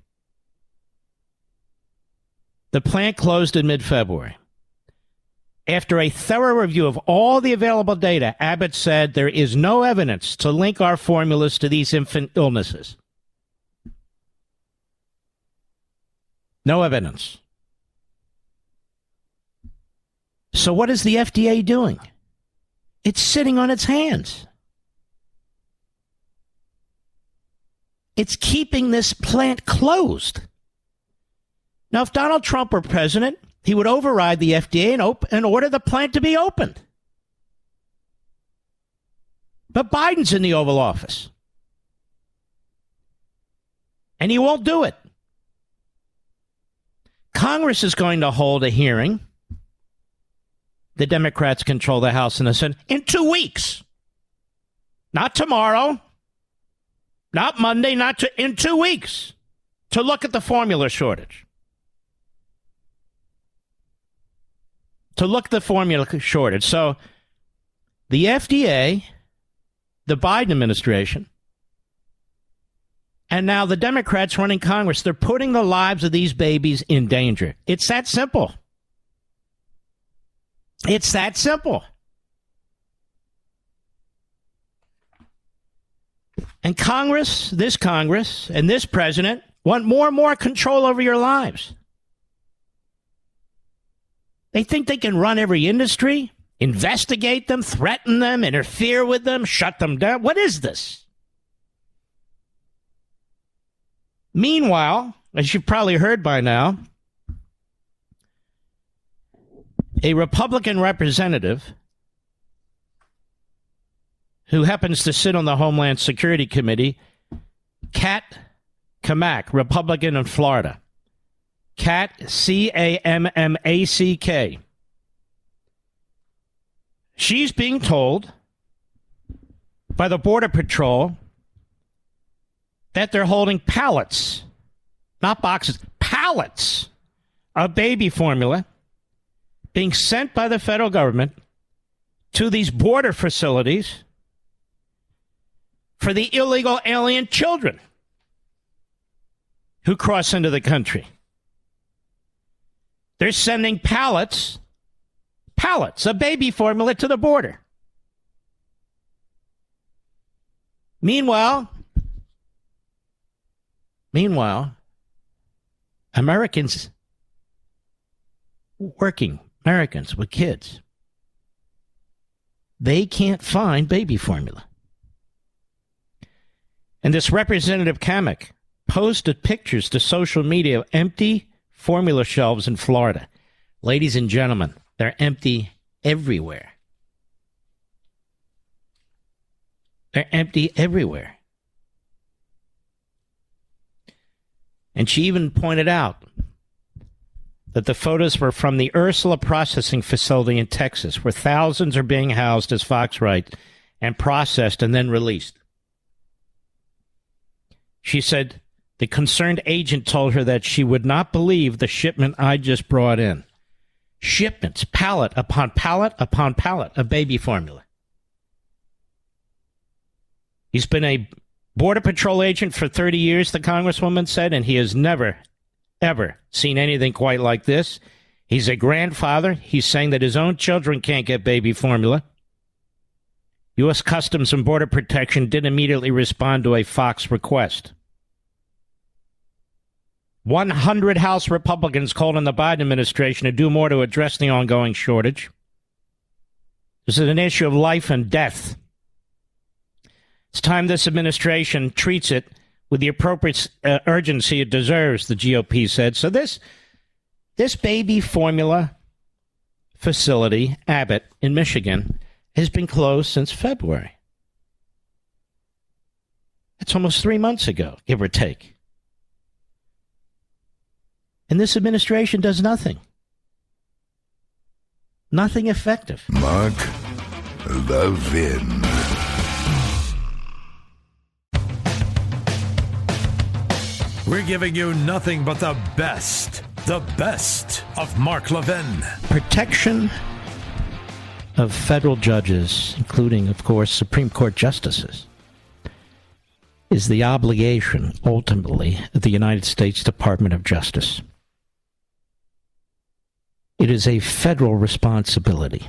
The plant closed in mid-February. After a thorough review of all the available data, Abbott said there is no evidence to link our formulas to these infant illnesses. No evidence. So what is the F D A doing? It's sitting on its hands. It's keeping this plant closed. Now, if Donald Trump were president, he would override the F D A and, op- and order the plant to be opened. But Biden's in the Oval Office. And he won't do it. Congress is going to hold a hearing. The Democrats control the House and the Senate in two weeks. Not tomorrow. Not Monday. Not to, in two weeks. To look at the formula shortage. To look at the formula shortage. So the F D A, the Biden administration, and now the Democrats running Congress, they're putting the lives of these babies in danger. It's that simple. It's that simple. And Congress, this Congress, and this president want more and more control over your lives. They think they can run every industry, investigate them, threaten them, interfere with them, shut them down. What is this? Meanwhile, as you've probably heard by now, a Republican representative who happens to sit on the Homeland Security Committee, Kat Cammack, Republican in Florida. Kat, C A M M A C K. She's being told by the Border Patrol that they're holding pallets, not boxes, pallets of baby formula being sent by the federal government to these border facilities for the illegal alien children who cross into the country. They're sending pallets, pallets of baby formula to the border. Meanwhile, meanwhile, Americans, working Americans with kids, they can't find baby formula. And this Representative Cammack posted pictures to social media of empty formula shelves in Florida. Ladies and gentlemen, they're empty everywhere. They're empty everywhere. And she even pointed out that the photos were from the Ursula processing facility in Texas, where thousands are being housed, as Fox writes, and processed and then released. She said the concerned agent told her that she would not believe the shipment I just brought in. Shipments, pallet upon pallet upon pallet of baby formula. He's been a Border Patrol agent for thirty years, the Congresswoman said, and he has never, ever seen anything quite like this. He's a grandfather. He's saying that his own children can't get baby formula. U S Customs and Border Protection did immediately respond to a Fox request. one hundred House Republicans called on the Biden administration to do more to address the ongoing shortage. This is an issue of life and death. It's time this administration treats it with the appropriate uh, urgency it deserves, the G O P said. So this, this baby formula facility, Abbott, in Michigan, has been closed since February. That's almost three months ago, give or take. And this administration does nothing. Nothing effective. Mark Levin. We're giving you nothing but the best, the best of Mark Levin. Protection of federal judges, including, of course, Supreme Court justices, is the obligation, ultimately, of the United States Department of Justice. It is a federal responsibility.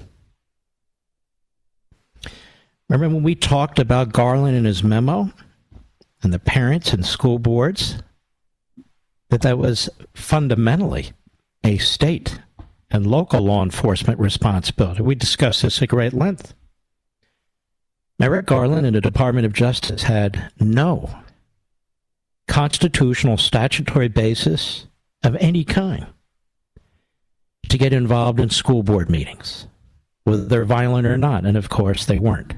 Remember when we talked about Garland and his memo and the parents and school boards? That that was fundamentally a state and local law enforcement responsibility. We discussed this at great length. Merrick Garland and the Department of Justice had no constitutional statutory basis of any kind to get involved in school board meetings, whether they're violent or not, and of course they weren't.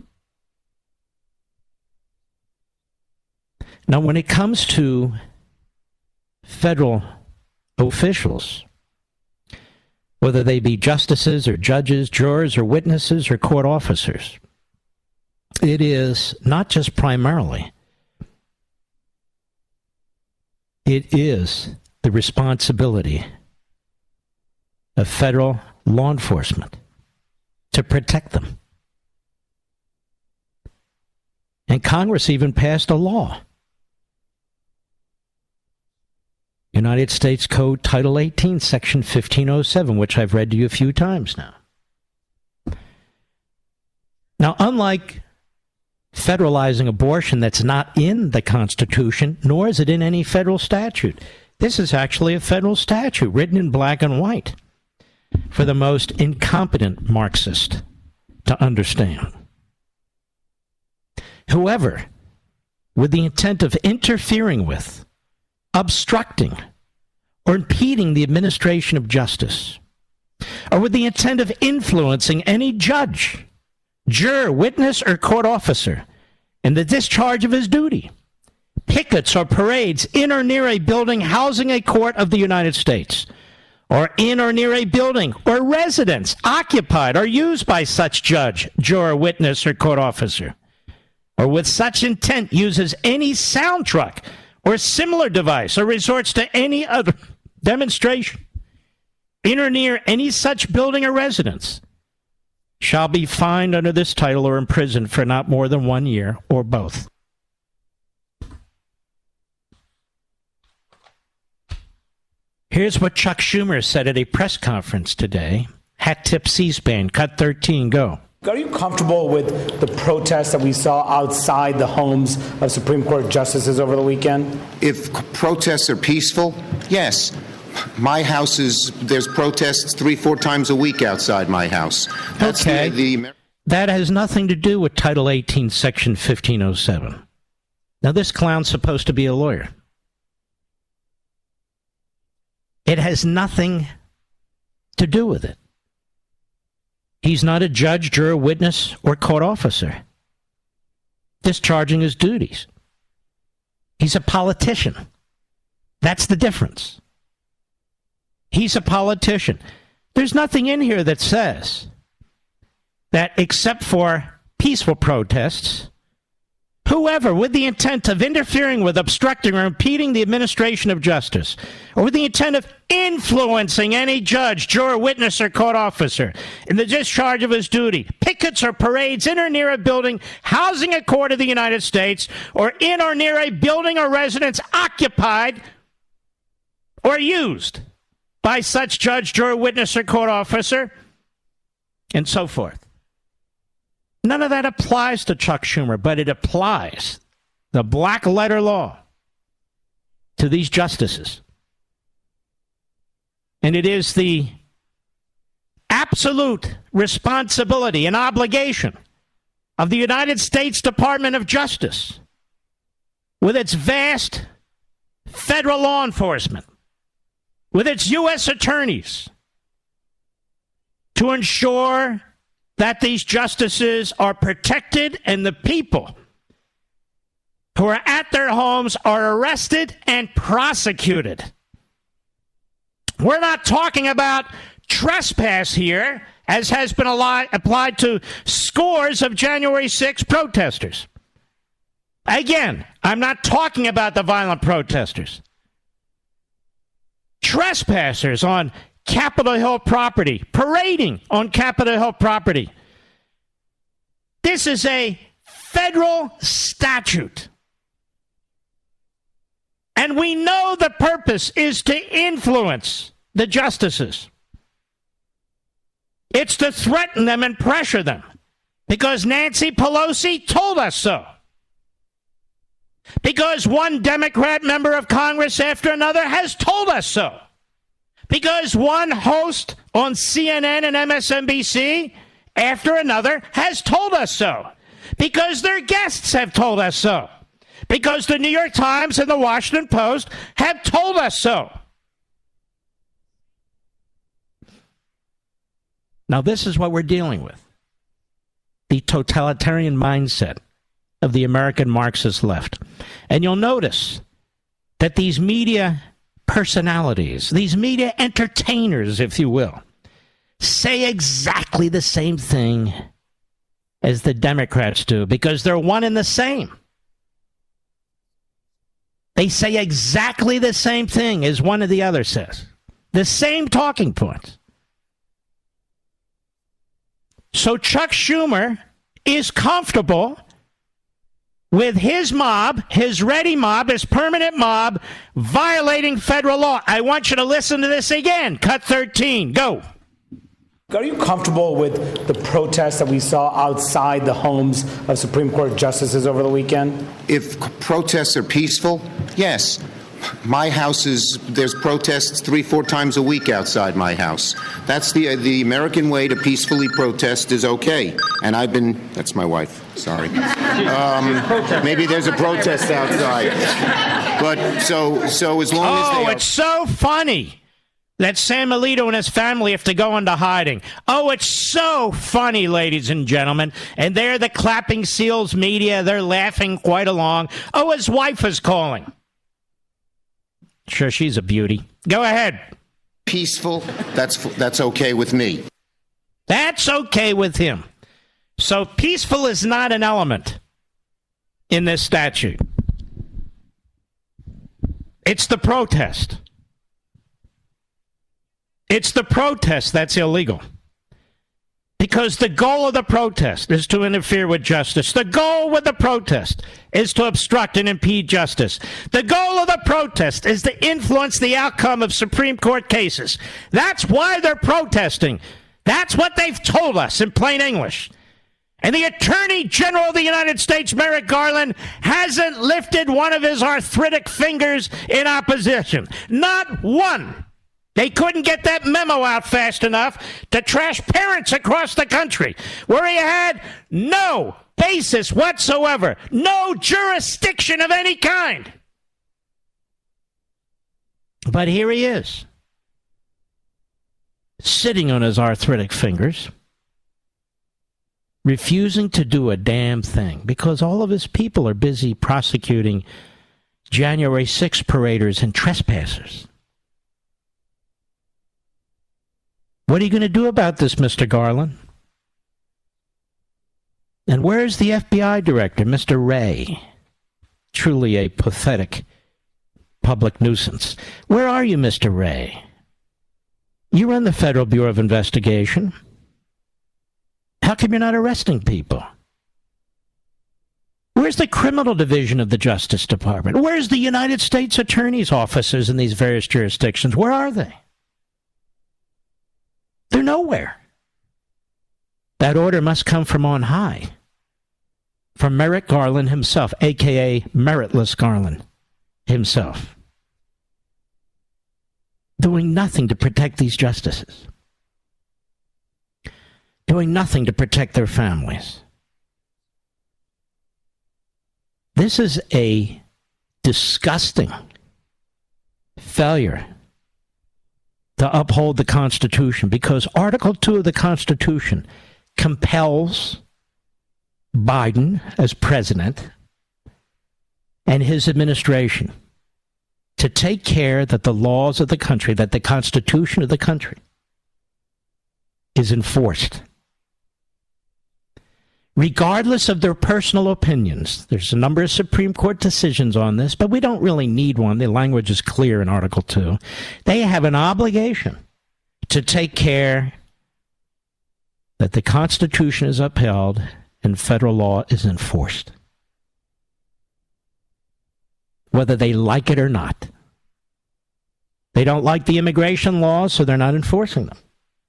Now, when it comes to federal officials, whether they be justices or judges, jurors or witnesses or court officers, it is not just primarily, it is the responsibility of federal law enforcement to protect them. And Congress even passed a law. United States Code Title eighteen, Section fifteen oh seven, which I've read to you a few times now. Now, unlike federalizing abortion that's not in the Constitution, nor is it in any federal statute, this is actually a federal statute written in black and white for the most incompetent Marxist to understand. Whoever, with the intent of interfering with, obstructing, or impeding the administration of justice, or with the intent of influencing any judge, juror, witness, or court officer in the discharge of his duty, pickets or parades in or near a building housing a court of the United States, or in or near a building or residence occupied or used by such judge, juror, witness, or court officer, or with such intent uses any sound truck or similar device, or resorts to any other demonstration in or near any such building or residence, shall be fined under this title or imprisoned for not more than one year, or both. Here's what Chuck Schumer said at a press conference today. Hat tip C-SPAN, cut thirteen, go. Are you comfortable with the protests that we saw outside the homes of Supreme Court justices over the weekend? If protests are peaceful, yes. My house is, there's protests three, four times a week outside my house. That's okay. The, the... That has nothing to do with Title eighteen, Section fifteen oh seven. Now, this clown's supposed to be a lawyer. It has nothing to do with it. He's not a judge, juror, witness, or court officer discharging his duties. He's a politician. That's the difference. He's a politician. There's nothing in here that says that except for peaceful protests, whoever with the intent of interfering with, obstructing, or impeding the administration of justice, or with the intent of influencing any judge, juror, witness, or court officer in the discharge of his duty, pickets or parades in or near a building housing a court of the United States, or in or near a building or residence occupied or used by such judge, juror, witness, or court officer, and so forth. None of that applies to Chuck Schumer, but it applies, the black letter law, to these justices. And it is the absolute responsibility and obligation of the United States Department of Justice, with its vast federal law enforcement, with its U S attorneys, to ensure that these justices are protected and the people who are at their homes are arrested and prosecuted. We're not talking about trespass here, as has been applied to scores of January sixth protesters. Again, I'm not talking about the violent protesters. Trespassers on Capitol Hill property, parading on Capitol Hill property. This is a federal statute. And we know the purpose is to influence the justices. It's to threaten them and pressure them, because Nancy Pelosi told us so. Because one Democrat member of Congress after another has told us so. Because one host on C N N and M S N B C after another has told us so. Because their guests have told us so. Because the New York Times and the Washington Post have told us so. Now, this is what we're dealing with. The totalitarian mindset of the American Marxist left. And you'll notice that these media personalities, these media entertainers, if you will, say exactly the same thing as the Democrats do, because they're one and the same. They say exactly the same thing as one or the other says. The same talking points. So Chuck Schumer is comfortable with his mob, his ready mob, his permanent mob, violating federal law. I want you to listen to this again. Cut thirteen. Go. Are you comfortable with the protests that we saw outside the homes of Supreme Court justices over the weekend? If protests are peaceful, yes. My house is, there's protests three, four times a week outside my house. That's the uh, the American way to peacefully protest is okay. And I've been, that's my wife, sorry. Um, maybe there's a protest outside. But so, so as long as they Oh, are- it's so funny that Sam Alito and his family have to go into hiding. Oh, it's so funny, ladies and gentlemen. And they're the clapping seals media. They're laughing quite along. Oh, his wife is calling. Sure, she's a beauty. Go ahead. peaceful, that's that's okay with me. That's okay with him. So peaceful is not an element in this statute. It's the protest. It's the protest that's illegal. Because the goal of the protest is to interfere with justice. The goal with the protest is to obstruct and impede justice. The goal of the protest is to influence the outcome of Supreme Court cases. That's why they're protesting. That's what they've told us in plain English. And the Attorney General of the United States, Merrick Garland, hasn't lifted one of his arthritic fingers in opposition. Not one. They couldn't get that memo out fast enough to trash parents across the country, where he had no basis whatsoever, no jurisdiction of any kind. But here he is, sitting on his arthritic fingers, refusing to do a damn thing because all of his people are busy prosecuting January sixth paraders and trespassers. What are you going to do about this, Mister Garland? And where's the F B I director, Mister Wray? Truly a pathetic public nuisance. Where are you, Mister Wray? You run the Federal Bureau of Investigation. How come you're not arresting people? Where's the criminal division of the Justice Department? Where's the United States Attorney's offices in these various jurisdictions? Where are they? They're nowhere. That order must come from on high, from Merrick Garland himself, a k a. Meritless Garland himself, doing nothing to protect these justices, doing nothing to protect their families. This is a disgusting failure to uphold the Constitution, because Article two of the Constitution compels Biden as president and his administration to take care that the laws of the country, that the Constitution of the country is enforced. Regardless of their personal opinions. There's a number of Supreme Court decisions on this, but we don't really need one. The language is clear in Article two. They have an obligation to take care that the Constitution is upheld and federal law is enforced, whether they like it or not. They don't like the immigration laws, so they're not enforcing them.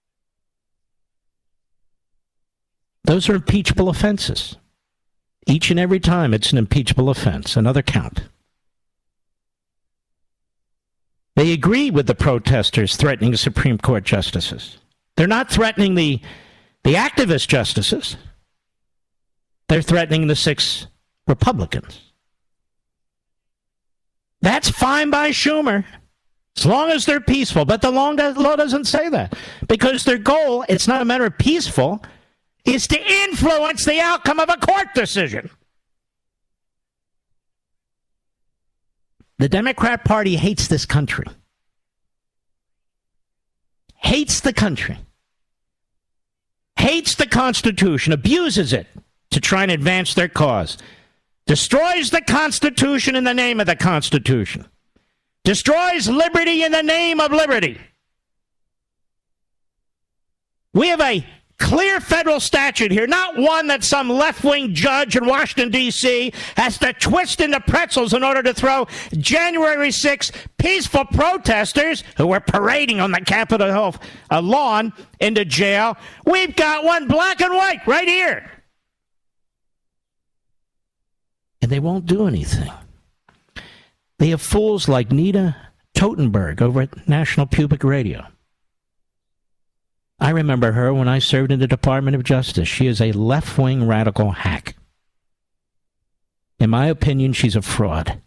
Those are impeachable offenses. Each and every time it's an impeachable offense, another count. They agree with the protesters threatening Supreme Court justices. They're not threatening the, the activist justices. They're threatening the six Republicans. That's fine by Schumer, as long as they're peaceful. But the law doesn't say that, because their goal, it's not a matter of peaceful, is to influence the outcome of a court decision. The Democrat Party hates this country. Hates the country. Hates the Constitution, abuses it to try and advance their cause. Destroys the Constitution in the name of the Constitution. Destroys liberty in the name of liberty. We have a clear federal statute here, not one that some left-wing judge in Washington, D C has to twist into pretzels in order to throw January sixth peaceful protesters who were parading on the Capitol Hill uh, lawn into jail. We've got one black and white right here. And they won't do anything. They have fools like Nita Totenberg over at National Public Radio. I remember her when I served in the Department of Justice. She is a left-wing radical hack. In my opinion, she's a fraud.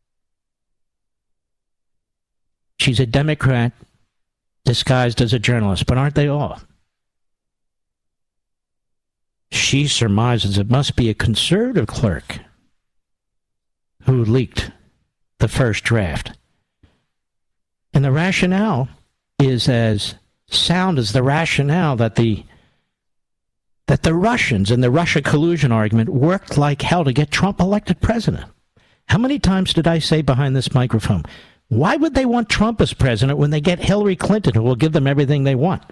She's a Democrat disguised as a journalist, but aren't they all? She surmises it must be a conservative clerk who leaked the first draft. And the rationale is as sound as the rationale that the that the Russians and the Russia collusion argument worked like hell to get Trump elected president. How many times did I say behind this microphone, why would they want Trump as president when they get Hillary Clinton, who will give them everything they want?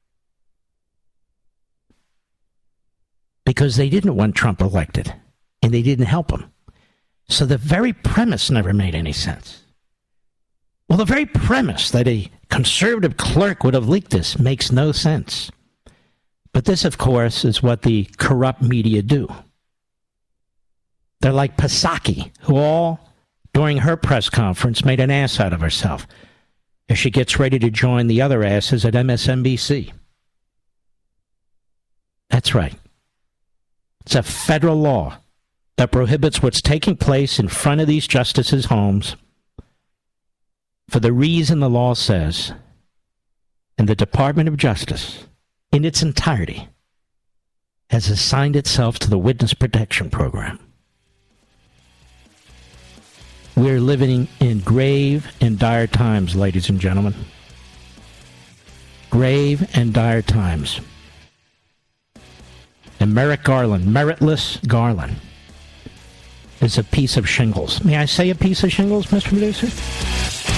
Because they didn't want Trump elected, and they didn't help him. So the very premise never made any sense. Well, the very premise that a conservative clerk would have leaked this makes no sense. But this, of course, is what the corrupt media do. They're like Psaki, who all, during her press conference, made an ass out of herself as she gets ready to join the other asses at M S N B C. That's right. It's a federal law that prohibits what's taking place in front of these justices' homes for the reason the law says, and the Department of Justice, in its entirety, has assigned itself to the Witness Protection Program. We're living in grave and dire times, ladies and gentlemen. Grave and dire times. And Merrick Garland, meritless Garland, is a piece of shingles. May I say a piece of shingles, Mister Producer?